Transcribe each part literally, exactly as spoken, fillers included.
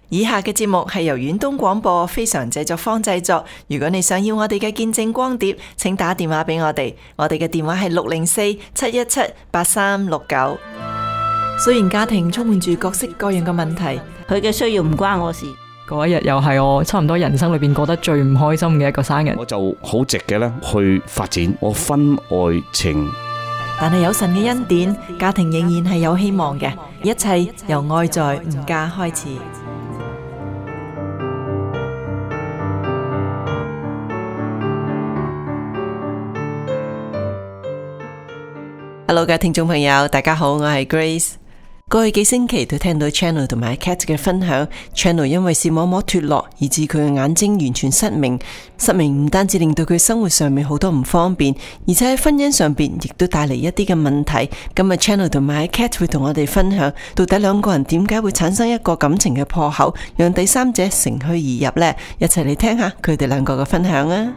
以下嘅節目係由遠東廣播非常製作坊製作。如果你想要我哋嘅見證光碟，請打電話俾我哋。我哋嘅電話係六零四七一七八三六九。雖然家庭充滿住各式各樣嘅問題， 佢嘅需要唔關我事。 嗰一日又係我差唔多人生裏邊過得最唔開心嘅一個生日。 我就好直嘅咧去發展我婚外情。 但係有神嘅恩典，家庭仍然係有希望嘅。一切由愛在吾家開始。Hello， 嘅聽眾朋友，大家好，我係 Grace。過去幾星期都聽到 Channel 同埋 Cat 嘅分享。Channel 因為視網膜脫落，以致佢嘅眼睛完全失明。失明唔單止令到佢生活上面好多唔方便，而且喺婚姻上邊亦都帶嚟一啲嘅問題。今日 Channel 同埋 Cat 會同我哋分享，到底兩個人點解會產生一個感情嘅破口，讓第三者乘虛而入呢？一齊嚟聽下佢哋兩個嘅分享啊！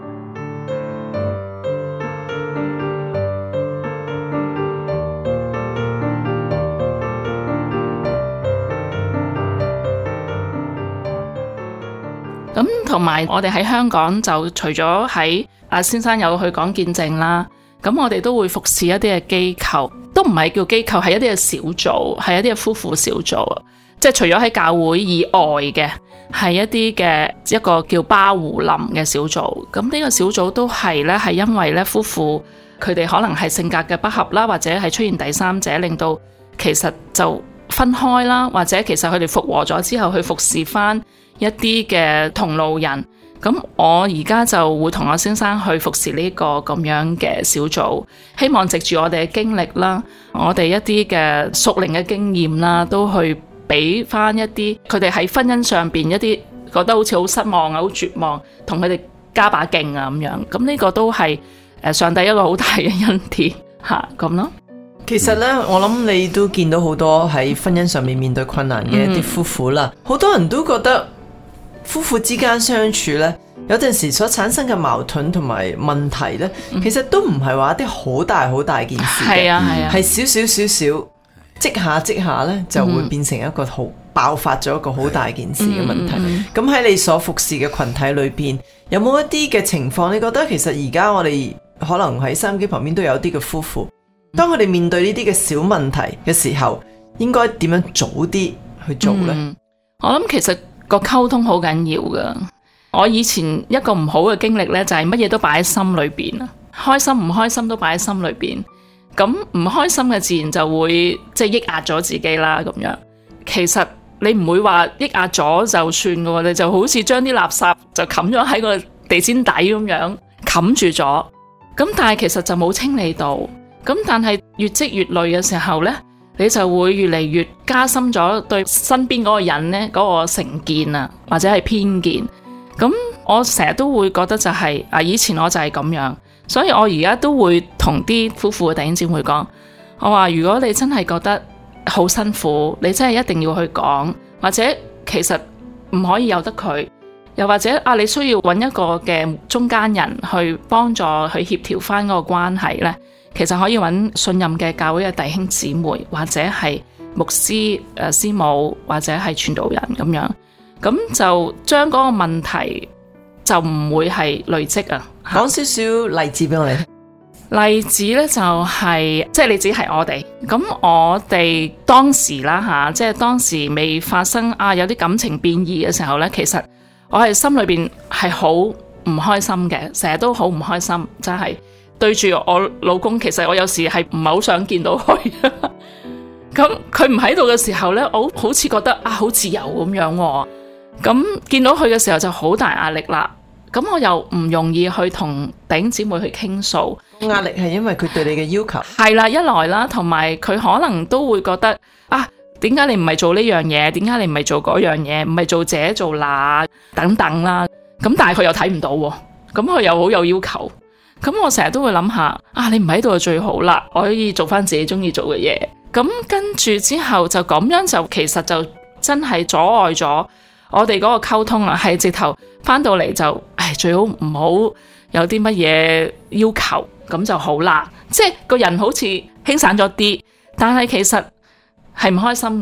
咁同埋我哋喺香港就除咗喺阿先生有去講見證啦，咁我哋都會服侍一啲嘅機構，都唔係叫機構，係一啲嘅小組，係一啲嘅夫婦小組，即係除咗喺教會以外嘅，係一啲嘅一個叫巴胡林嘅小組。咁呢個小組都係咧，係因為咧夫婦佢哋可能係性格嘅不合啦，或者係出現第三者，令到其實就分開啦，或者其實佢哋復和咗之後去服侍翻一啲嘅同路人。咁我而家就會同我先生去服侍呢個咁樣嘅小組，希望藉住我哋嘅經歷啦，我哋一啲嘅屬靈嘅經驗啦，都去俾翻一啲佢哋喺婚姻上邊一啲覺得好似好失望啊、好絕望，同佢哋加把勁啊咁樣。咁呢個都係誒上帝一個好大嘅恩典吓咁咯。 其實咧，我諗你都見到好多喺婚姻上面面對困難嘅一啲夫婦啦，好、嗯、多人都覺得夫婦之間相處呢，有陣時所產生嘅矛盾同埋問題呢，嗯、其實都唔係話一啲好大好大件事嘅，係啊係啊，係少少少少積下積下呢，就會變成一個好爆發咗一個好大件事嘅問題。咁喺、嗯嗯嗯、你所服侍嘅群體裏邊，有冇一啲嘅情況？你覺得其實而家我哋可能喺收音機旁邊都有啲嘅夫婦，當佢哋面對呢啲嘅小問題嘅時候，應該點樣早啲去做呢？ 嗯、我諗其實個溝通好緊要噶。我以前一個唔好嘅經歷呢，就係乜嘢都擺喺心裏邊，開心唔開心都擺喺心裏邊。咁唔開心嘅自然就會即係抑壓咗自己啦。咁樣其實你唔會話抑壓咗就算噶，你就好似將啲垃圾就冚咗喺個地氈底咁樣冚住咗。咁但係其實就冇清理到。咁但係越積越累嘅時候呢，你就會越嚟越加深咗對身邊嗰個人呢嗰個成見啊，或者係偏見。咁我成日都會覺得就係、是、啊，以前我就係咁樣，所以我而家都會同啲夫婦嘅弟兄姊妹講，我話如果你真係覺得好辛苦，你真係一定要去講，或者其實唔可以由得佢，又或者啊，你需要揾一個嘅中間人去幫助去協調翻嗰個關係呢。其實可以揾信任嘅教會嘅弟兄姊妹，或者係牧師、誒師母，或者係傳道人咁樣，咁就將嗰個問題就唔會係累積啊。 講少少例子俾我哋。 例子呢就係、是，即係你只係我哋，咁我哋當時啦吓，即係當時未發生啊有啲感情變異嘅時候呢，其實我係心裏邊係好唔開心嘅，成日都好唔開心，真係。對住我老公，其實我有時係唔係好想見到佢。咁佢唔喺度嘅時候呢，我好似覺得啊好自由咁樣。咁見到佢嘅時候就好大壓力啦。咁我又唔容易去同弟兄姊妹去傾訴。 壓力係因為佢對你嘅要求。 係啦，一來啦，同埋佢可能都會覺得啊，點解你唔係做呢樣嘢？點解你唔係做嗰樣嘢？唔係做這做那等等啦。咁但係佢又睇唔到，咁佢又好有要求。咁我成日都會諗下，啊你唔喺度就最好啦，我可以做翻自己中意做嘅嘢。咁跟住之後就咁樣就其實就真係阻礙咗我哋嗰個溝通啦，係直頭翻到嚟就，唉最好唔好有啲乜嘢要求，咁就好啦。即係個人好似輕散咗啲，但係其實係唔開心噶。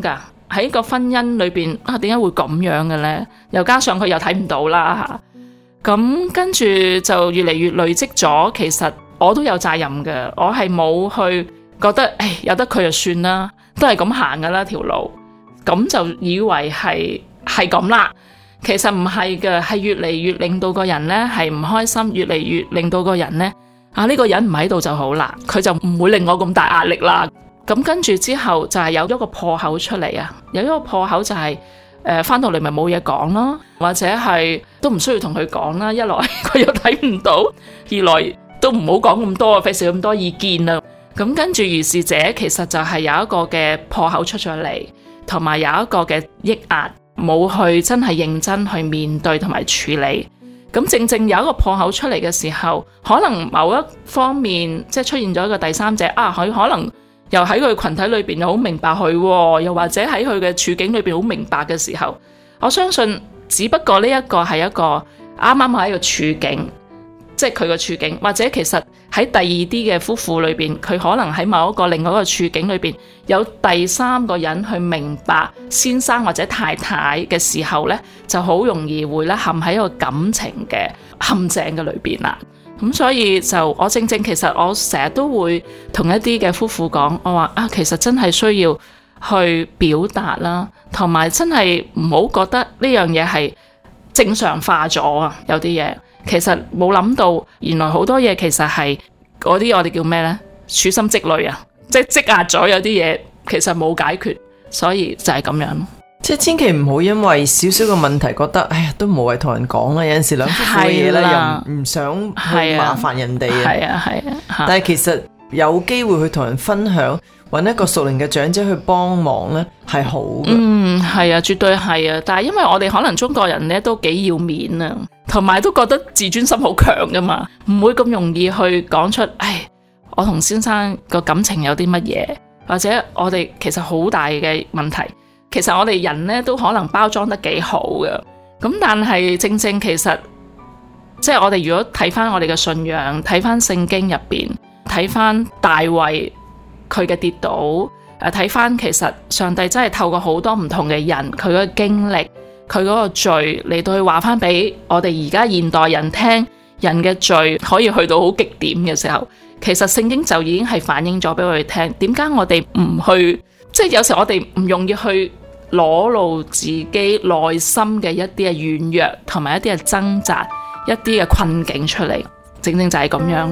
喺個婚姻裏邊啊，點解會咁樣嘅呢？又加上佢又睇唔到啦，咁跟住就越嚟越累積咗。其實我都有責任嘅，我係冇去覺得誒由得佢就算啦，都係咁行噶啦條路，咁就以為係係咁啦。其實唔係嘅，係越嚟越令到個人呢係唔開心，越嚟越令到個人呢，啊呢個人唔喺度就好啦，佢就唔會令我咁大壓力啦。咁跟住之後就係有一個破口出嚟啊，有一個破口就係誒翻到嚟咪冇嘢講咯，或者係都唔需要同佢講啦。一來佢又睇唔到，二來都唔好講咁多，費事咁多意見啦。咁跟住如是者其實就係有一個嘅破口出咗嚟，同埋有一個嘅抑壓，冇去真係認真去面對同埋處理。咁正正有一個破口出嚟嘅時候，可能某一方面即係出現咗一個第三者啊，佢可能又喺佢群體裏邊又好明白佢，又或者喺佢嘅處境裏邊好明白嘅時候，我相信只不過呢一個係一個啱啱喺一個處境，即係佢個處境，或者其實喺第二啲嘅夫婦裏邊，佢可能喺某一個另外一個處境裏邊有第三個人去明白先生或者太太嘅時候呢，就好容易會咧陷喺一個感情嘅陷阱嘅裏邊啦。咁所以就我正正其實我成日都會同一啲嘅夫婦講，我話啊，其實真係需要去表達啦，同埋真係唔好覺得呢樣嘢係正常化咗啊。有啲嘢其實冇諗到，原來好多嘢其實係嗰啲我哋叫咩呢？處心積慮啊，即係積壓咗有啲嘢其實冇解決，所以就係咁樣。 即係千祈唔好因為少少嘅問題覺得，哎呀都無謂同人講啦。有陣時兩夫婦嘅嘢咧，又唔想去麻煩人哋啊。 係啊係啊， 但係其實有機會去同人分享，揾一個熟齡嘅長者去幫忙咧，係好嘅。嗯， 係啊，絕對係啊。但係因為我哋可能中國人咧都幾要面啊，同埋都覺得自尊心好強噶嘛，唔會咁容易去講出，唉，我同先生個感情有啲乜嘢，或者我哋其實好大嘅問題。其實我哋人咧都可能包裝得幾好嘅，咁但係正正其實即係我哋如果睇翻我哋嘅信仰，睇翻聖經入邊，睇翻大衛佢嘅跌倒，誒睇翻其實上帝真係透過好多唔同嘅人，佢嘅經歷，佢嗰個罪嚟到去話翻俾我哋而家現代人聽，人嘅罪可以去到好極點嘅時候，其實聖經就已經係反映咗俾我哋聽，點解我哋唔去？即係有時我哋唔容易去裸露自己內心嘅一啲嘅軟弱，同埋一啲嘅掙扎，一啲嘅困境出嚟，正正就係咁樣。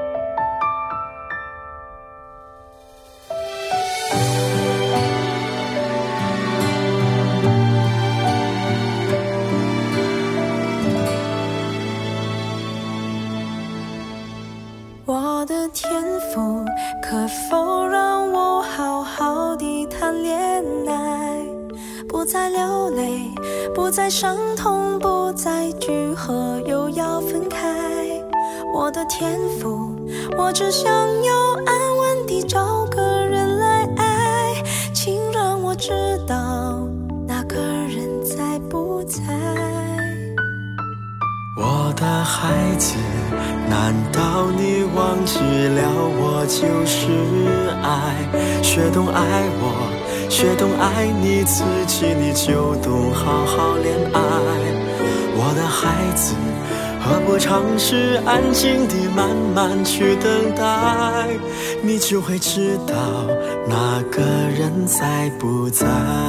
我的天賦可否讓我好好地談戀愛，不再流淚，不再傷痛，不再聚合又要分開。我的天賦，我只想要安穩地找個人來愛，請讓我知道那個人在不在。 我的孩子，難道你忘記了我就是愛，學懂愛我，學懂愛你自己，你就懂好好戀愛。我的孩子，何不嘗試安靜地慢慢去等待，你就會知道那個人在不在。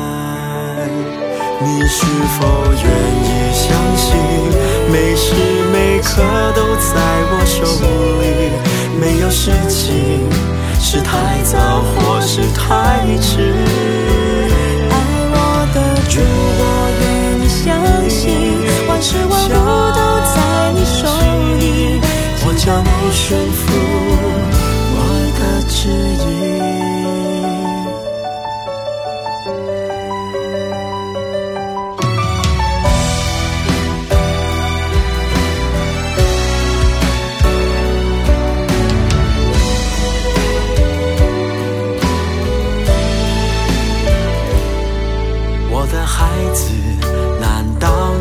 你是否願意相信每時每刻都在我手裏，沒有事情是太早或是太遲。 愛我的主，我願意相信萬事萬物都在你手裏， 我將你順服我的旨意。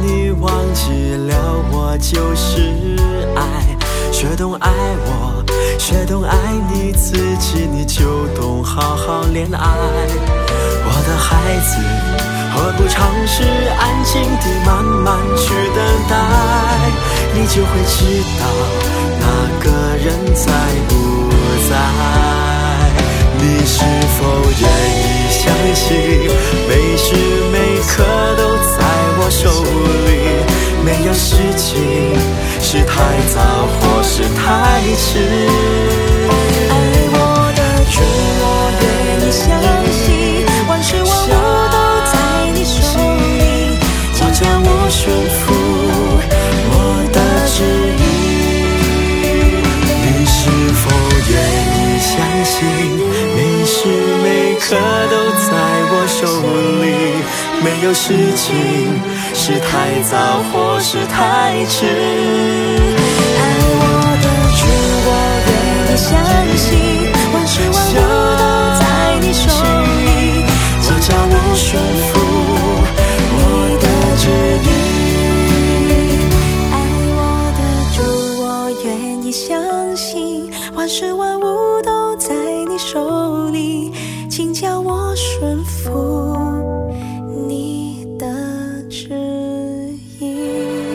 就是愛，學懂愛我， 学懂爱你自己，你就懂好好恋爱。我的孩子，何不尝试安静地慢慢去等待，你就会知道那个人在不在。你是否愿意相信，每时每刻都在我手里？没有事情是太早或是太迟。 爱我的主，我愿意相信，万事万物都在你手里，请叫我顺服我的旨意。 你是否愿意相信，每时每刻都在我手里？没有事情是太早或是太迟。 爱我的主，我愿意相信，万事万物都在你手里，请叫我顺服我的旨意。爱我的主，我愿意相信，万事万物都在你手里，请叫我顺服你的旨意。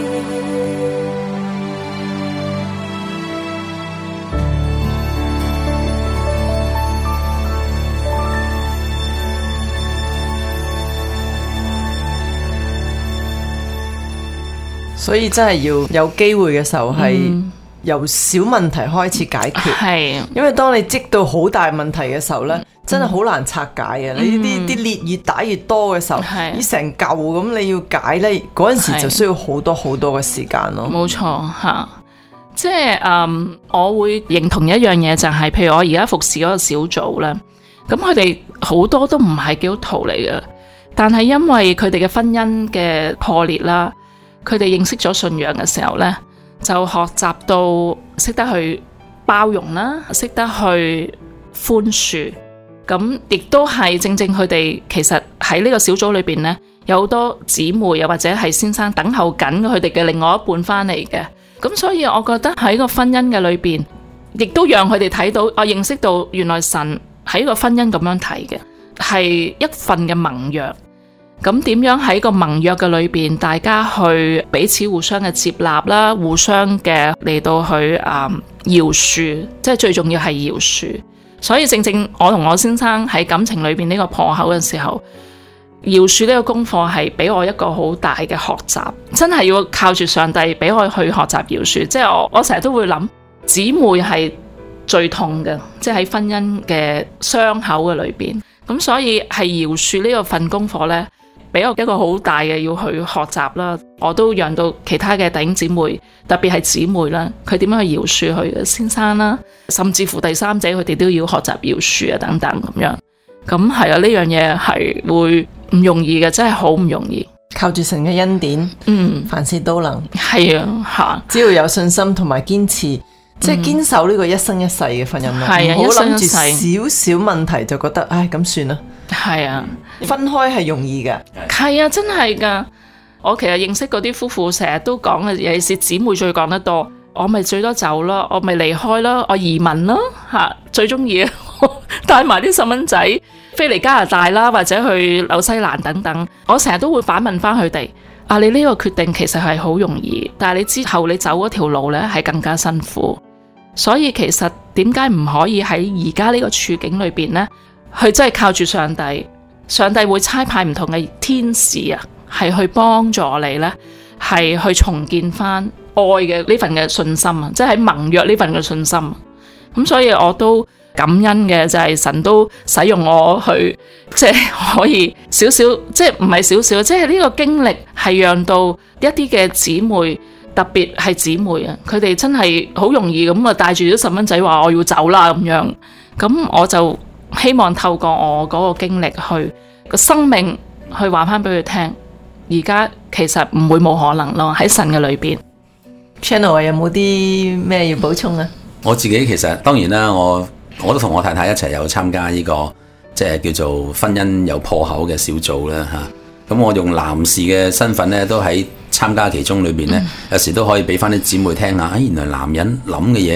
所以真係要有機會嘅時候係由小問題開始解決， 係、 因為當你積到好大問題嘅時候呢，真係好難拆解嘅。你啲啲裂越打越多嘅時候，你成嚿咁你要解呢，嗰陣時就需要好多好多嘅時間咯。 冇錯嚇，即係嗯，我會認同一樣嘢就係、是，譬如我而家服侍嗰個小組咧，咁佢哋好多都唔係基督徒嚟嘅，但係因為佢哋嘅婚姻嘅破裂啦，佢哋認識咗信仰嘅時候咧，就學習到識得去包容啦，識得去寬恕。咁亦都係正正佢哋其實喺呢個小組裏邊呢，有好多姊妹又或者係先生等候緊佢哋嘅另外一半翻嚟嘅。咁所以我覺得喺個婚姻嘅裏邊，亦都讓佢哋睇到，我認識到原來神喺個婚姻咁樣睇嘅，係一份嘅盟約。咁點樣喺個盟約嘅裏邊，大家去彼此互相嘅接納啦，互相嘅嚟到去啊饒恕，即係最重要係饒恕。所以正正我同我先生喺感情裏邊呢個破口嘅時候，饒恕呢個功課係俾我一個好大嘅學習，真係要靠住上帝俾我去學習饒恕。即係我我成日都會諗，姊妹係最痛嘅，即係喺婚姻嘅傷口嘅裏邊。咁所以係饒恕呢個份功課呢，俾我一個好大嘅要去學習啦。我都讓到其他嘅弟兄姊妹，特別係姊妹啦，佢點樣去饒恕佢嘅先生啦，甚至乎第三者佢哋都要學習饒恕啊等等咁樣。咁係啊，呢樣嘢係會唔容易嘅，真係好唔容易。 靠住神嘅恩典，嗯，凡事都能。係啊，吓，只要有信心同埋堅持，即係堅守呢個一生一世嘅婚姻咯。係啊，唔好諗住少少問題就覺得，唉，咁算啦。係啊，分開係容易嘅。係啊，真係噶。我其實認識嗰啲夫婦成日都講嘅，尤其是姊妹最講得多。我咪最多走咯，我咪離開咯，我移民咯，吓，最中意帶埋啲細蚊仔飛嚟加拿大啦，或者去紐西蘭等等。我成日都會反問翻佢哋，啊，你呢個決定其實係好容易，但係你之後你走嗰條路呢係更加辛苦。所以其實點解唔可以喺而家呢個處境裏邊呢？佢真係靠住上帝，上帝會差派唔同嘅天使啊，係去幫助你呢，係去重建翻愛嘅呢份嘅信心啊，即係喺盟約呢份嘅信心。咁所以我都感恩嘅就係神都使用我去，即係可以少少，即係唔係少少，即係呢個經歷係讓到一啲嘅姊妹，特別係姊妹啊，佢哋真係好容易咁啊帶住啲細蚊仔話我要走啦咁樣。咁我就希望透過我嗰個經歷去個生命去話翻俾佢聽，而家其實唔會冇可能咯，喺神嘅裏邊。Channel 有冇啲咩要補充啊？ 我自己其實當然啦，我我都同我太太一齊有參加呢、這個即係叫做婚姻有破口嘅小組啦嚇。咁我用男士嘅身份咧，都喺參加其中裏邊咧，嗯、有時都可以俾翻啲姊妹聽下，哎原來男人諗嘅嘢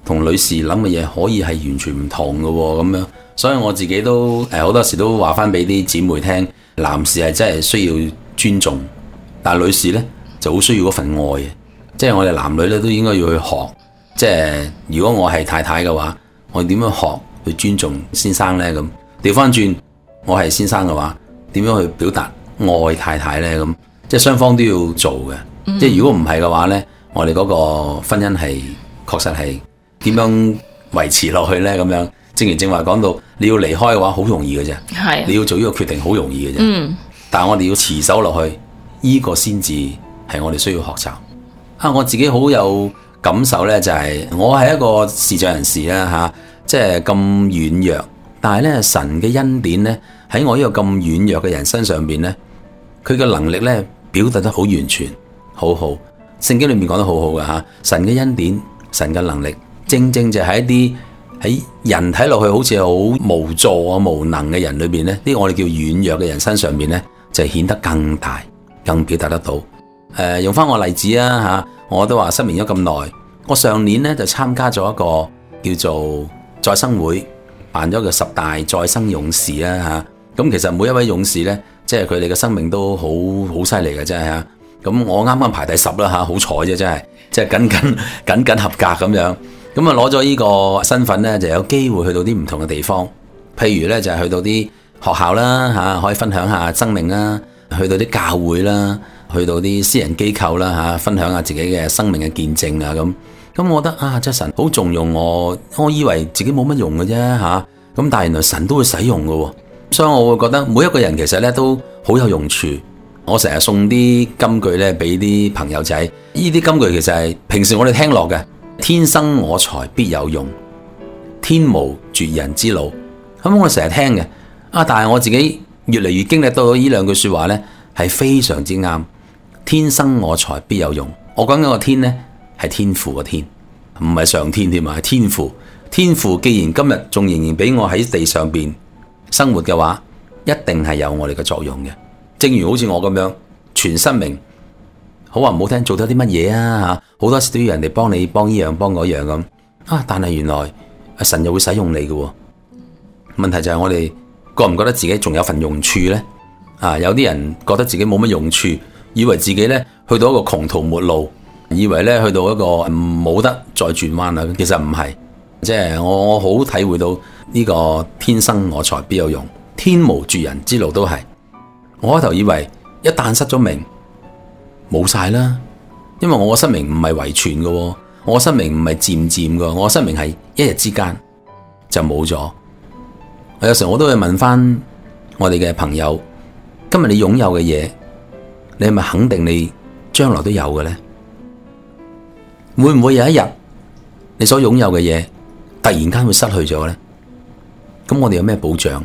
同女士諗嘅嘢可以係完全唔同嘅喎，咁樣，所以我自己都誒好多時都話翻俾啲姊妹聽，男士係真係需要尊重，但係女士呢就好需要嗰份愛嘅，即係我哋男女咧都應該要去學，即係如果我係太太嘅話，我點樣學去尊重先生呢？咁調翻轉，我係先生嘅話，點樣去表達愛太太呢？咁即係雙方都要做嘅，嗯、即係如果唔係嘅話呢，我哋嗰個婚姻係確實係點樣維持落去呢？咁樣正如正話講到，你要離開嘅話好容易嘅啫，係、啊、你要做呢個決定好容易嘅啫，嗯、但係我哋要持守落去，呢、這個先至係我哋需要學習。啊，我自己好有感受呢，就係、是、我係一個視障人士啦，吓、啊，即係咁軟弱，但係呢，神嘅恩典呢，喺我呢個咁軟弱嘅人身上邊呢，佢嘅能力呢，表達得好完全，好好。聖經裏面講得好好嘅吓，神嘅恩典，神嘅能力，正正就喺一啲喺人睇落去好似好無助啊、無能嘅人裏邊呢，啲我哋叫軟弱嘅人身上邊呢，就顯得更大、更表達得到。誒、呃，用翻我例子啊吓，我都話失眠咗咁耐，我上年呢，就參加咗一個叫做再生會，辦咗個十大再生勇士啊吓。咁其實每一位勇士呢，即係佢哋嘅生命都好好犀利嘅，真係吓。咁我啱啱排第十啦吓，好彩啫，真係即係僅僅僅僅合格咁樣。咁啊攞咗呢個身份呢，就有機會去到啲唔同嘅地方，譬如呢，就係去到啲學校啦吓，可以分享下生命啦；去到啲教會啦，去到啲私人機構啦吓，分享下自己嘅生命嘅見證啊咁。咁我覺得啊，即係神好重用我，我以為自己冇乜用嘅啫吓，咁但係原來神都會使用嘅，所以我會覺得每一個人其實呢都好有用處。我成日送啲金句咧俾啲朋友仔，呢啲金句其實係平時我哋聽落嘅，天生我材必有用，天無絕人之路。咁我成日聽嘅，啊！但係我自己越嚟越經歷到呢兩句說話咧，係非常之啱。天生我材必有用，我講緊個天咧係天父個天，唔係上天添啊，係天父。天父既然今日仲仍然俾我喺地上邊生活嘅話，一定係有我哋嘅作用嘅。正如好似我咁樣，全生命好話唔好聽，做咗啲乜嘢啊吓，好多時都要人哋幫你幫呢樣幫嗰樣咁啊，但係原來神又會使用你嘅。問題就係我哋覺唔覺得自己仲有份用處呢？啊，有啲人覺得自己冇乜用處，以為自己呢去到一個窮途末路，以為呢去到一個冇得再轉彎啦。其實唔係，即係我我好體會到呢個天生我材必有用，天無絕人之路都係。我開頭以為一旦失咗明冇晒啦，因為我嘅生命唔係遺傳嘅，我嘅生命唔係漸漸嘅，我嘅生命係一日之間就冇咗。有時候我都會問翻我哋嘅朋友，今日你擁有嘅嘢，你係咪肯定你將來都有嘅呢？會唔會有一日你所擁有嘅嘢突然間會失去咗呢？咁我哋有咩保障？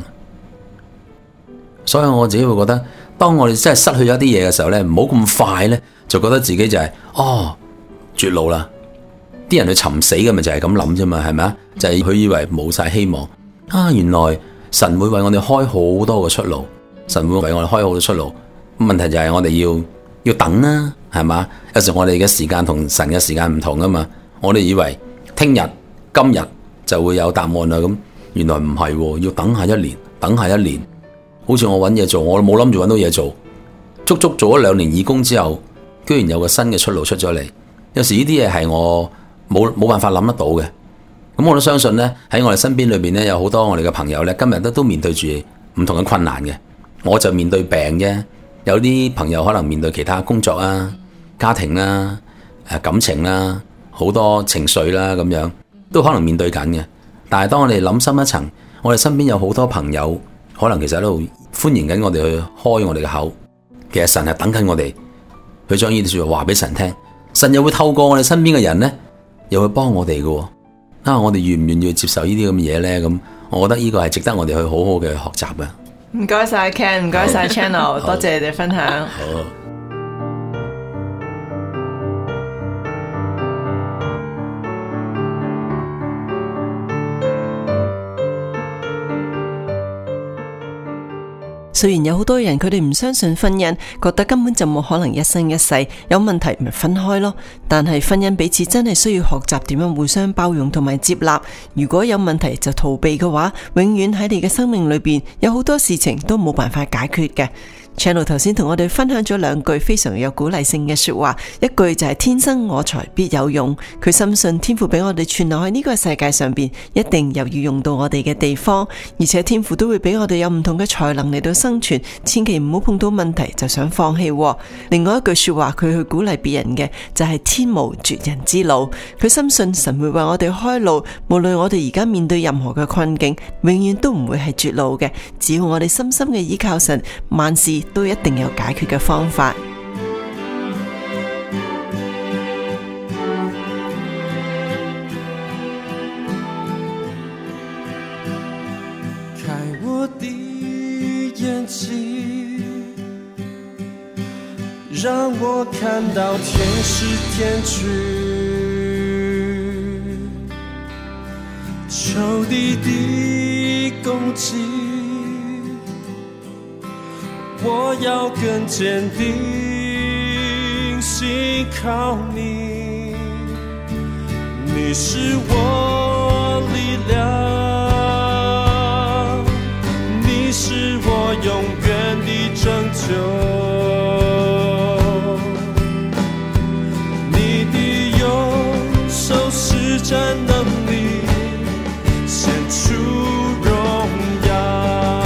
所以我自己會覺得，當我哋真係失去咗一啲嘢嘅時候呢，唔好咁快呢，就覺得自己就係、是、哦絕路啦。啲人去尋死嘅咪就係咁諗啫嘛，係咪啊？就係、是、佢以為冇晒希望啊！原來神會為我哋開好多嘅出路，神會為我哋開好多出路。問題就係我哋要要等啦，係嘛？有時我哋嘅時間同神嘅時間唔同啊嘛。我哋以為聽日、今日就會有答案啦，咁原來唔係，要等下一年，等下一年。好似我揾嘢做，我冇諗住揾到嘢做，足足做咗兩年義工之後，居然有個新嘅出路出咗嚟。有時呢啲嘢係我冇冇辦法諗得到嘅。咁我都相信呢，喺我哋身邊裏邊呢，有好多我哋嘅朋友呢，今日都都面對住唔同嘅困難嘅。我就面對病啫，有啲朋友可能面對其他工作啊、家庭啦、誒感情啦、好多情緒啦咁樣，都可能面對緊嘅。但係當我哋諗深一層，我哋身邊有好多朋友，可能其實喺度歡迎緊我哋去開我哋嘅口，其實神係等緊我哋去將呢啲說話話俾神聽，神又會透過我哋身邊嘅人呢，又會幫我哋嘅。啊，我哋願唔願意接受呢啲咁嘅嘢呢？咁我覺得呢個係值得我哋去好好嘅學習嘅。 唔該晒 Ken， 唔該晒 Channel， 多謝你哋分享。 好。 雖然有好多人佢哋唔相信婚姻，覺得根本就冇可能一生一世，有問題咪分開咯。但係婚姻彼此真係需要學習點樣互相包容同埋接納。如果有問題就逃避嘅話，永遠喺你嘅生命裏邊有好多事情都冇辦法解決嘅。Channel 頭先同我哋分享咗兩句非常有鼓勵性嘅說話，一句就係天生我材必有用，佢深信天父俾我哋存留喺呢個世界上邊，一定有要用到我哋嘅地方，而且天父都會俾我哋有唔同嘅才能嚟到生存，千祈唔好碰到問題就想放棄。另外一句說話佢去鼓勵別人嘅就係天無絕人之路，佢深信神會為我哋開路，無論我哋而家面對任何嘅困境，永遠都唔會係絕路嘅，只要我哋深深嘅依靠神，萬事都一定有解決嘅方法。 開我的眼睛，讓我看到天使天軍，仇敵的攻擊，我要更堅定，信靠你，你是我力量，你是我永遠的拯救，你的右手施展能力，顯出榮耀。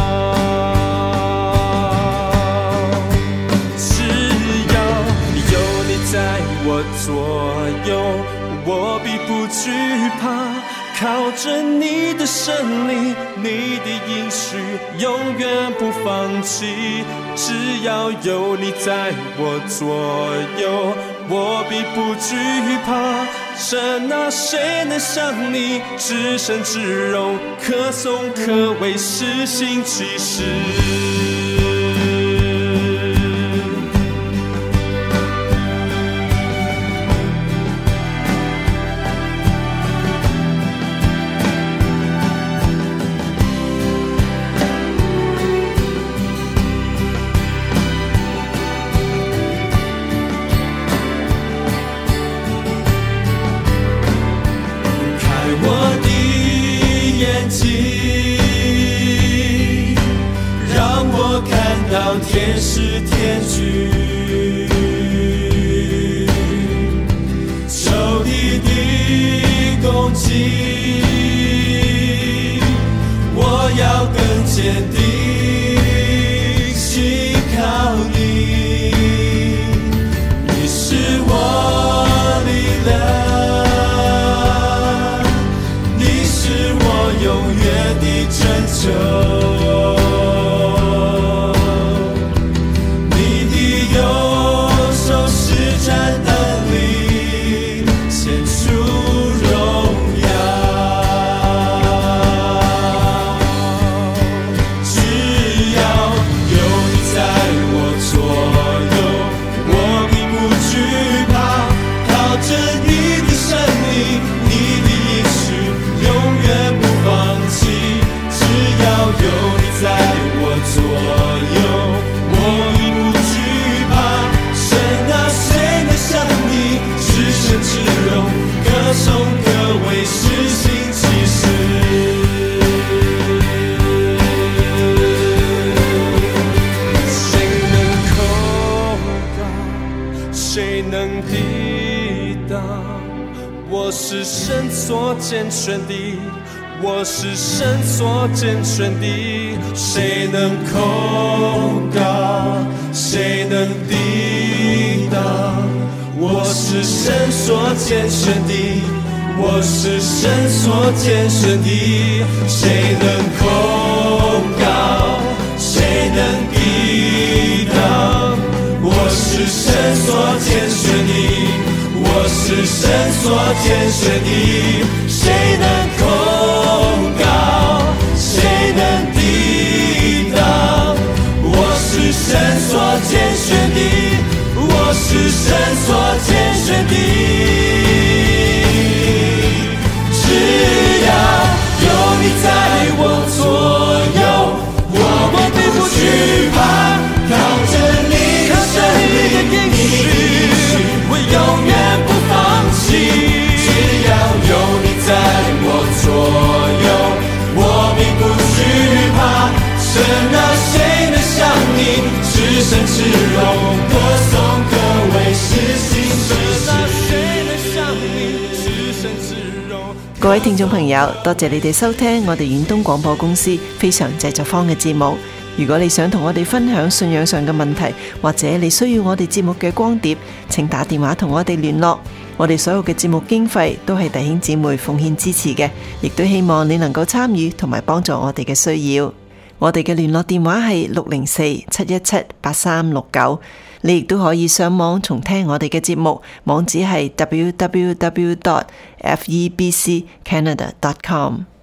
左右，我必不懼怕，靠着你的勝利，你的應許永遠不放棄，只要有你在我左右，我必不懼怕，神啊，誰能像你至聖至榮，可頌可畏，施行奇事。讓天使天軍，仇敵的攻擊，我要更堅定，信靠你，你是我力量，你是我永遠的拯救。我是神所揀選的，我是神所揀選的，誰能控告？誰能抵擋？我是神所揀選的，我是神所揀選的，誰能控告？誰能抵擋？我是神所揀選的，我是神所揀選的，誰能控告？誰能抵擋？我是神所揀選的，我是神所揀選的，只要有你在我左右，我必不懼怕。 各位聽眾朋友，多謝你哋收聽我哋遠東廣播公司非常製作坊嘅節目。如果你想同我哋分享信仰上嘅問題，或者你需要我哋節目嘅光碟，請打電話同我哋聯絡。我哋所有嘅節目經費都係弟兄姊妹奉獻支持嘅，亦都希望你能夠參與同埋幫助我哋嘅需要。我哋嘅聯絡電話係六零四七一七八三六九。你亦都可以上網重聽我哋嘅節目，網址係 w w w dot f e b c canada dot com。